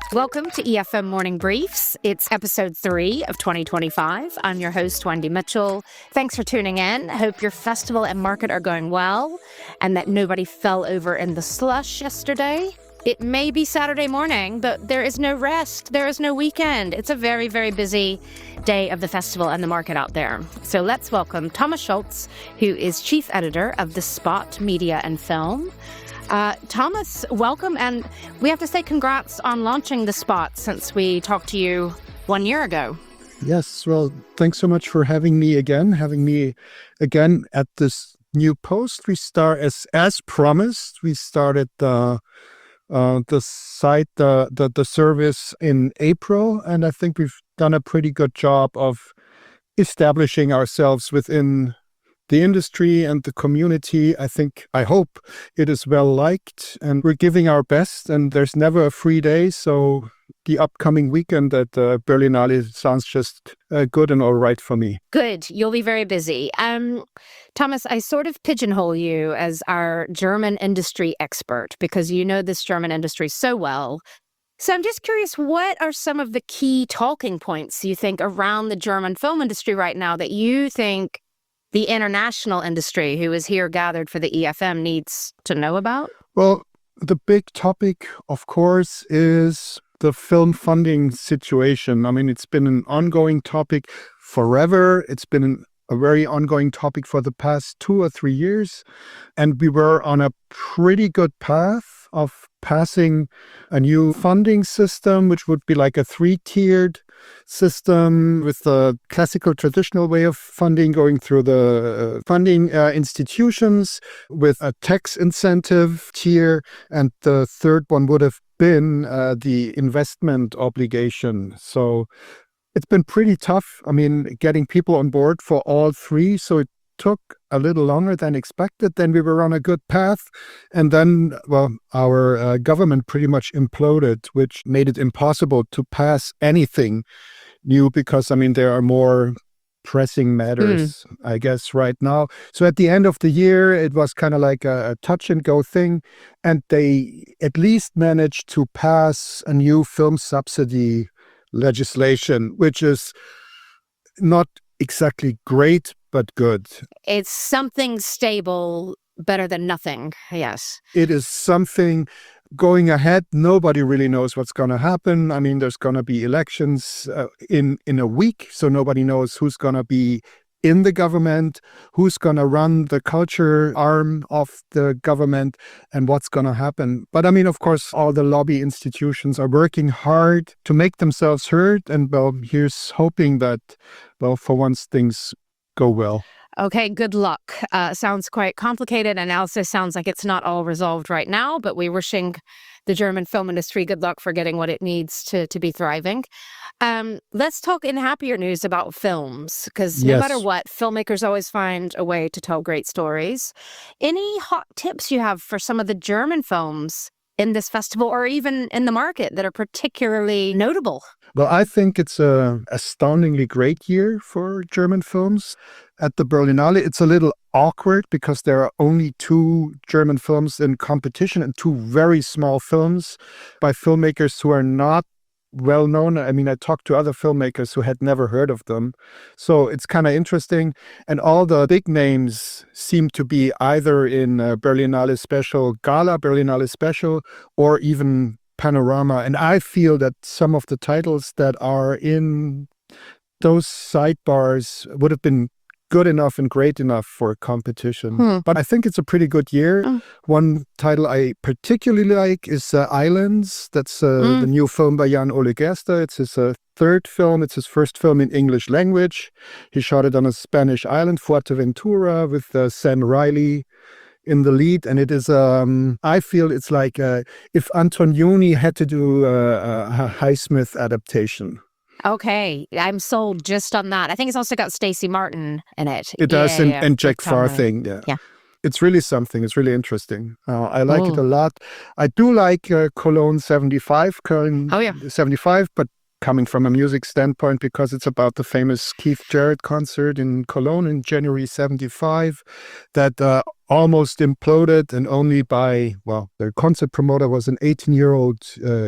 Welcome to EFM Morning Briefs. It's episode 3 of 2025. I'm your host, Wendy Mitchell. Thanks for tuning in. Hope your festival and market are going well and that nobody fell over in the slush yesterday. It may be Saturday morning, but there is no rest. There is no weekend. It's a very, very busy day of the festival and the market out there. So let's welcome Thomas Schultz, who is chief editor of The Spot Media and Film. Thomas, welcome, and we have to say congrats on launching The Spot since we talked to you 1 year ago. Yes, well, thanks so much for having me again at this new post. We start as promised. We started the site, the service in April, and I think we've done a pretty good job of establishing ourselves within the industry and the community. I hope it is well liked, and we're giving our best, and there's never a free day. So the upcoming weekend at Berlinale sounds just good and all right for me. Good. You'll be very busy. Thomas, I sort of pigeonhole you as our German industry expert because you know this German industry so well. So I'm just curious, what are some of the key talking points you think around the German film industry right now that you think the international industry who is here gathered for the EFM needs to know about? Well, the big topic, of course, is the film funding situation. I mean, it's been an ongoing topic forever. It's been a very ongoing topic for the past 2 or 3 years. And we were on a pretty good path of passing a new funding system, which would be like a 3-tiered system with the classical traditional way of funding going through the funding institutions with a tax incentive tier. And the third one would have been the investment obligation. So it's been pretty tough. I mean, getting people on board for all three. So it took a little longer than expected. Then we were on a good path. And then, well, our government pretty much imploded, which made it impossible to pass anything new because, I mean, there are more pressing matters, I guess, right now. So at the end of the year, it was kind of like a touch and go thing. And they at least managed to pass a new film subsidy legislation, which is not exactly great, but good. It's something stable, better than nothing, yes. It is something going ahead. Nobody really knows what's going to happen. I mean, there's going to be elections in a week, so nobody knows who's going to be in the government, who's going to run the culture arm of the government, and what's going to happen. But I mean, of course, all the lobby institutions are working hard to make themselves heard. And well, here's hoping that, well, for once things go well. Okay, good luck. Sounds quite complicated and also sounds like it's not all resolved right now, but we're wishing the German film industry good luck for getting what it needs to be thriving. Let's talk in happier news about films, because no matter what, filmmakers always find a way to tell great stories. Any hot tips you have for some of the German films in this festival or even in the market that are particularly notable? Well, I think it's an astoundingly great year for German films. At the Berlinale, it's a little awkward because there are only 2 German films in competition and 2 very small films by filmmakers who are not well known. I mean, I talked to other filmmakers who had never heard of them. So it's kind of interesting. And all the big names seem to be either in Berlinale Special Gala, Berlinale Special, or even Panorama. And I feel that some of the titles that are in those sidebars would have been good enough and great enough for competition. But I think it's a pretty good year. One title I particularly like is Islands. That's the new film by Jan-Ole Gerster. It's his third film. It's his first film in English language. He shot it on a Spanish island, Fuerteventura, with Sam Riley in the lead. And it is, I feel it's like if Antonioni had to do a Highsmith adaptation. Okay, I'm sold just on that. I think it's also got Stacey Martin in it. It does, and Jack Farthing. Yeah. It's really something. It's really interesting. I like it a lot. I do like Cologne 75, Köln 75, but coming from a music standpoint, because it's about the famous Keith Jarrett concert in Cologne in January 75 that almost imploded, and only by, well, the concert promoter was an 18-year-old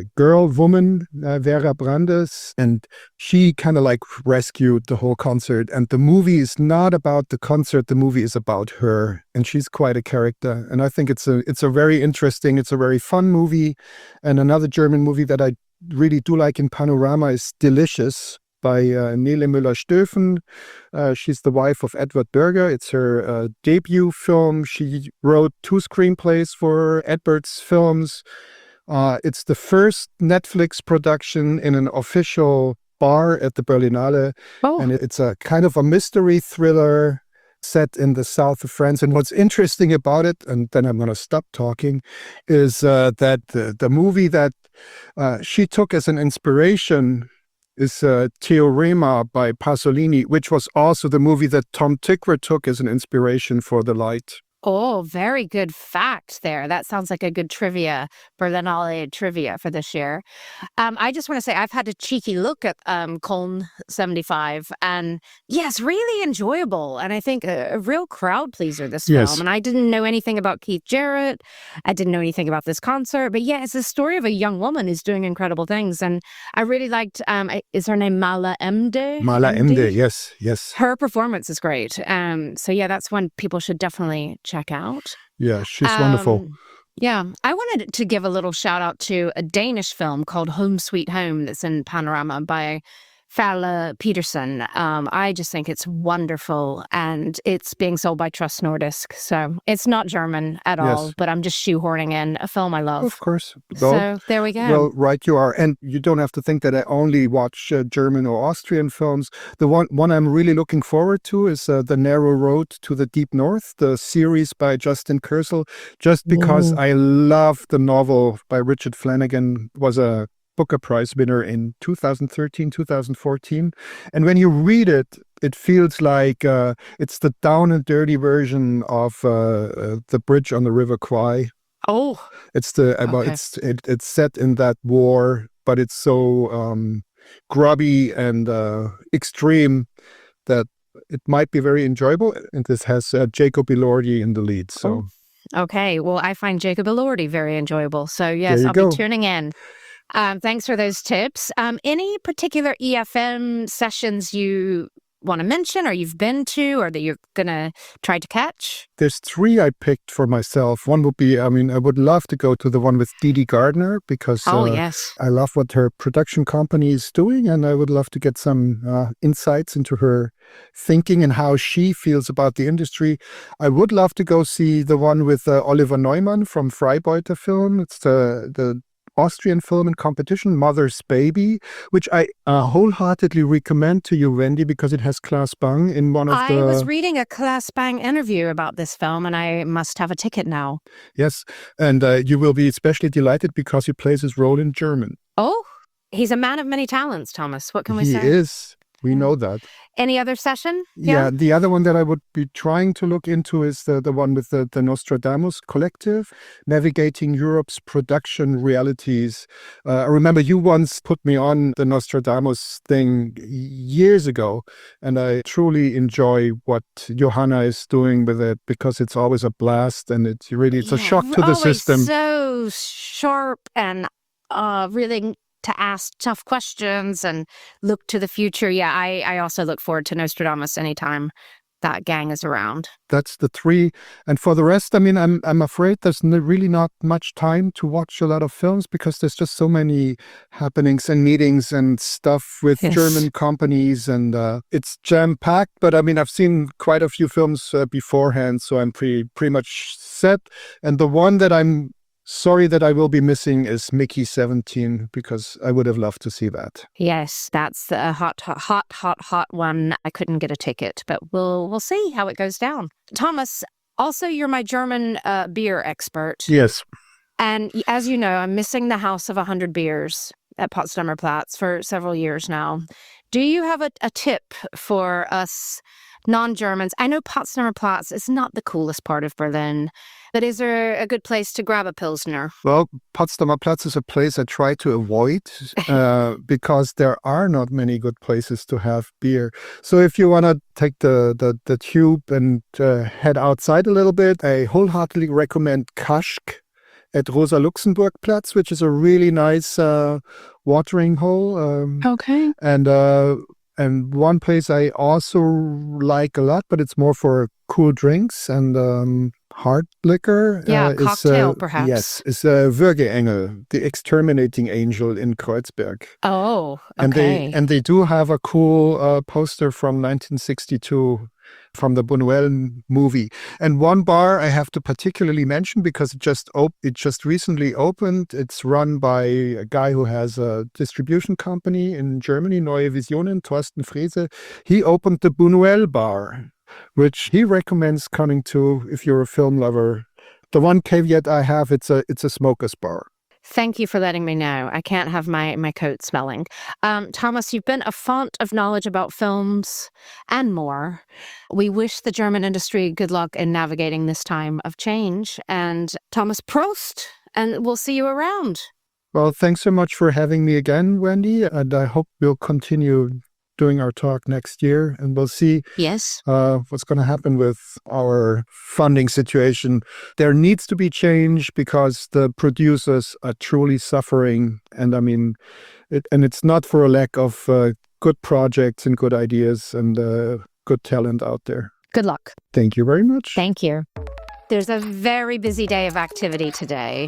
woman, Vera Brandes, and she kind of like rescued the whole concert. And the movie is not about the concert, the movie is about her, and she's quite a character. And I think it's a very interesting, it's a very fun movie. And another German movie that I really do like in Panorama is Delicious by Nele Müller-Stöfen. She's the wife of Edward Berger. It's her debut film. She wrote 2 screenplays for Edward's films. It's the first Netflix production in an official bar at the Berlinale. Oh. And it's a kind of a mystery thriller set in the south of France. And what's interesting about it, and then I'm going to stop talking, is that the movie that she took as an inspiration is Teorema by Pasolini, which was also the movie that Tom Tykwer took as an inspiration for The Light. Oh, very good fact there. That sounds like a good trivia, Berlinale trivia for this year. I just want to say I've had a cheeky look at Cologne 75, and yes, really enjoyable. And I think a real crowd pleaser, this Yes. film. And I didn't know anything about Keith Jarrett. I didn't know anything about this concert. But yeah, it's the story of a young woman who's doing incredible things. And I really liked, is her name Mala Emde? Mala Emde, yes. Her performance is great. So yeah, that's one people should definitely check out. Yeah, she's wonderful. Yeah, I wanted to give a little shout out to a Danish film called Home Sweet Home that's in Panorama by Fala Peterson. I just think it's wonderful, and it's being sold by Trust Nordisk. So it's not German at all, Yes. but I'm just shoehorning in a film I love. Of course. So there we go. Well, right you are. And you don't have to think that I only watch German or Austrian films. The one I'm really looking forward to is The Narrow Road to the Deep North, the series by Justin Kurzel, just because I love the novel by Richard Flanagan. Was a Booker Prize winner in 2013, 2014. And when you read it, it feels like it's the down and dirty version of The Bridge on the River Kwai. Oh, It's it's set in that war, but it's so grubby and extreme that it might be very enjoyable. And this has Jacob Elordi in the lead. So okay. Well, I find Jacob Elordi very enjoyable. So yes, There you I'll go. be tuning in. Thanks for those tips. Any particular EFM sessions you want to mention, or you've been to, or that you're going to try to catch? There's 3 I picked for myself. One would be, I would love to go to the one with Didi Gardner, because Yes. I love what her production company is doing, and I would love to get some insights into her thinking and how she feels about the industry. I would love to go see the one with Oliver Neumann from Freibeuter Film. It's the Austrian film in competition, Mother's Baby, which I wholeheartedly recommend to you, Wendy, because it has Klaas Bang in one of I was reading a Klaas Bang interview about this film, and I must have a ticket now. Yes, and you will be especially delighted because he plays his role in German. Oh, he's a man of many talents, Thomas. What can we He say? is. We know that. Any other session? Yeah, the other one that I would be trying to look into is the one with the Nostradamus Collective, Navigating Europe's Production Realities. I remember you once put me on the Nostradamus thing years ago, and I truly enjoy what Johanna is doing with it, because it's always a blast, and it's a shock to the system. So sharp and really to ask tough questions and look to the future. Yeah, I also look forward to Nostradamus anytime that gang is around. That's the 3. And for the rest, I'm afraid there's really not much time to watch a lot of films, because there's just so many happenings and meetings and stuff with German companies, and it's jam-packed. But I've seen quite a few films beforehand, so I'm pretty much set. And the one that I'm sorry that I will be missing is Mickey 17, because I would have loved to see that. Yes, that's a hot one. I couldn't get a ticket, but we'll see how it goes down. Thomas, also you're my German beer expert. Yes. And as you know, I'm missing the House of 100 Beers at Potsdamer Platz for several years now. Do you have a tip for us non-Germans? I know Potsdamer Platz is not the coolest part of Berlin, But is there a good place to grab a Pilsner? Well, Potsdamer Platz is a place I try to avoid because there are not many good places to have beer. So if you want to take the tube and head outside a little bit, I wholeheartedly recommend Kaschk at Rosa-Luxemburg-Platz, which is a really nice watering hole. Okay. And one place I also like a lot, but it's more for cool drinks and hard liquor. Yeah, cocktail, perhaps. Yes, is Würgeengel, the exterminating angel in Kreuzberg. Oh, okay. And they do have a cool poster from 1962 from the Buñuel movie. And one bar I have to particularly mention because it just recently opened. It's run by a guy who has a distribution company in Germany, Neue Visionen, Thorsten Frese. He opened the Buñuel bar, which he recommends coming to if you're a film lover. The one caveat I have, it's a smoker's bar. Thank you for letting me know. I can't have my coat smelling. Thomas, you've been a font of knowledge about films and more. We wish the German industry good luck in navigating this time of change. And Thomas, Prost, and we'll see you around. Well, thanks so much for having me again, Wendy. And I hope we'll continue doing our talk next year, and we'll see what's going to happen with our funding situation. There needs to be change because the producers are truly suffering, and I mean, it's not for a lack of good projects and good ideas and good talent out there. Good luck. Thank you very much. Thank you. There's a very busy day of activity today.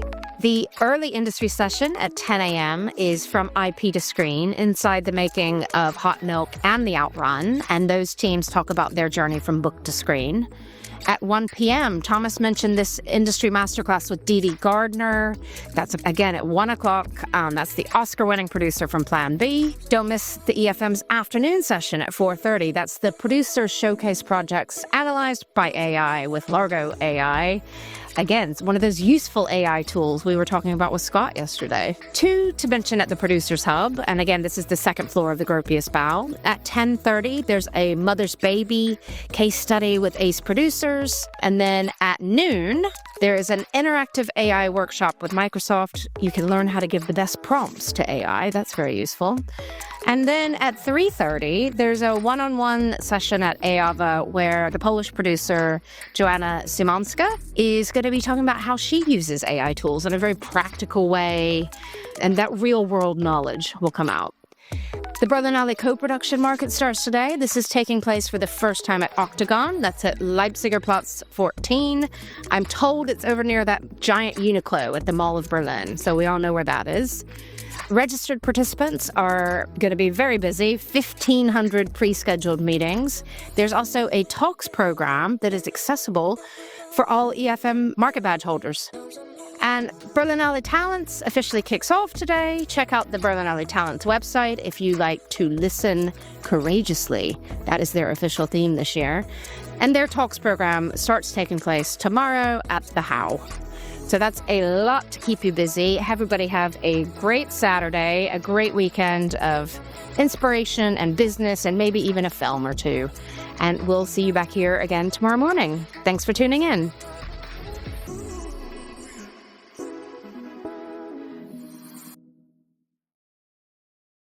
The early industry session at 10 a.m. is from IP to Screen, inside the making of Hot Milk and The Outrun, and those teams talk about their journey from book to screen. At 1 p.m., Thomas mentioned this industry masterclass with Didi Gardner. That's, again, at 1 o'clock. That's the Oscar-winning producer from Plan B. Don't miss the EFM's afternoon session at 4:30. That's the producer showcase projects analyzed by AI with Largo AI. Again, it's one of those useful AI tools we were talking about with Scott yesterday. 2 to mention at the Producers Hub, and again, this is the second floor of the Gropius Bau. At 10:30, there's a Mother's Baby case study with ACE producers. And then at noon, there is an interactive AI workshop with Microsoft. You can learn how to give the best prompts to AI. That's very useful. And then at 3:30, there's a one-on-one session at EAVA where the Polish producer, Joanna Simonska, is going to be talking about how she uses AI tools in a very practical way, and that real-world knowledge will come out. The Berlinale co-production market starts today. This is taking place for the first time at Octagon. That's at Leipziger Platz 14. I'm told it's over near that giant Uniqlo at the Mall of Berlin, so we all know where that is. Registered participants are going to be very busy, 1,500 pre-scheduled meetings. There's also a talks program that is accessible for all EFM market badge holders. And Berlinale Talents officially kicks off today. Check out the Berlinale Talents website if you like to listen courageously. That is their official theme this year. And their talks program starts taking place tomorrow at the How. So that's a lot to keep you busy. Everybody have a great Saturday, a great weekend of inspiration and business and maybe even a film or two. And we'll see you back here again tomorrow morning. Thanks for tuning in.